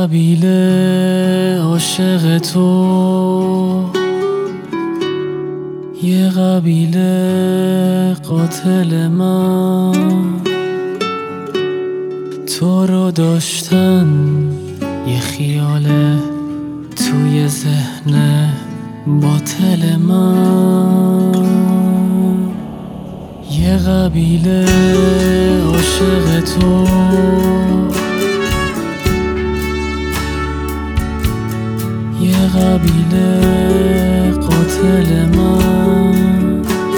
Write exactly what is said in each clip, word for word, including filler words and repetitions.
قبیله عاشق تو، یه قبیله قاتل من. تو رو داشتن یه خیاله توی ذهن باطل من. یه قبیله عاشق تو، یه قبیله قاتل من.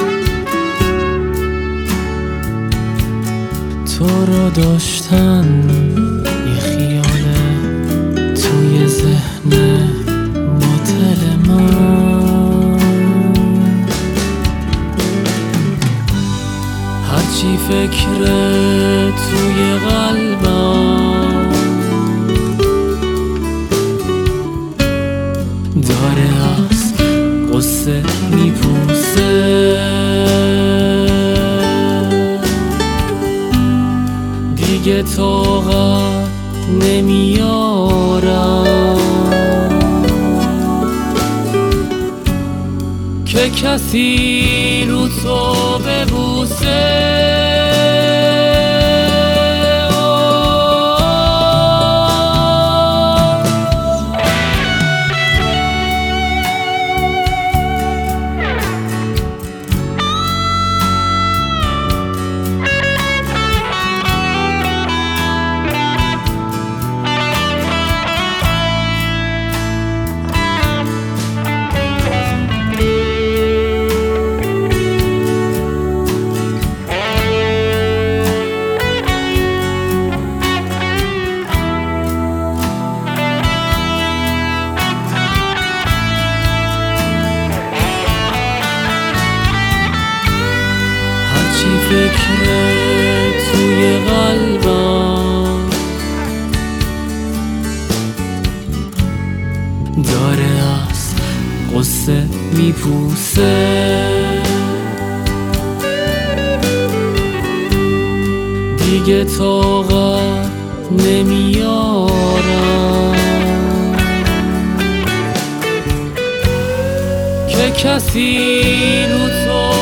تو رو داشتن یه خیاله توی ذهن باطل من. هرچی فکر توی قلبم داره از قصه میپوسه، دیگه طاقت نمیارم که کسی رو تو ببوسه. فکر توی قلبم داره از قصه میپوسه، دیگه طاقت نمیارم که کسی رو تو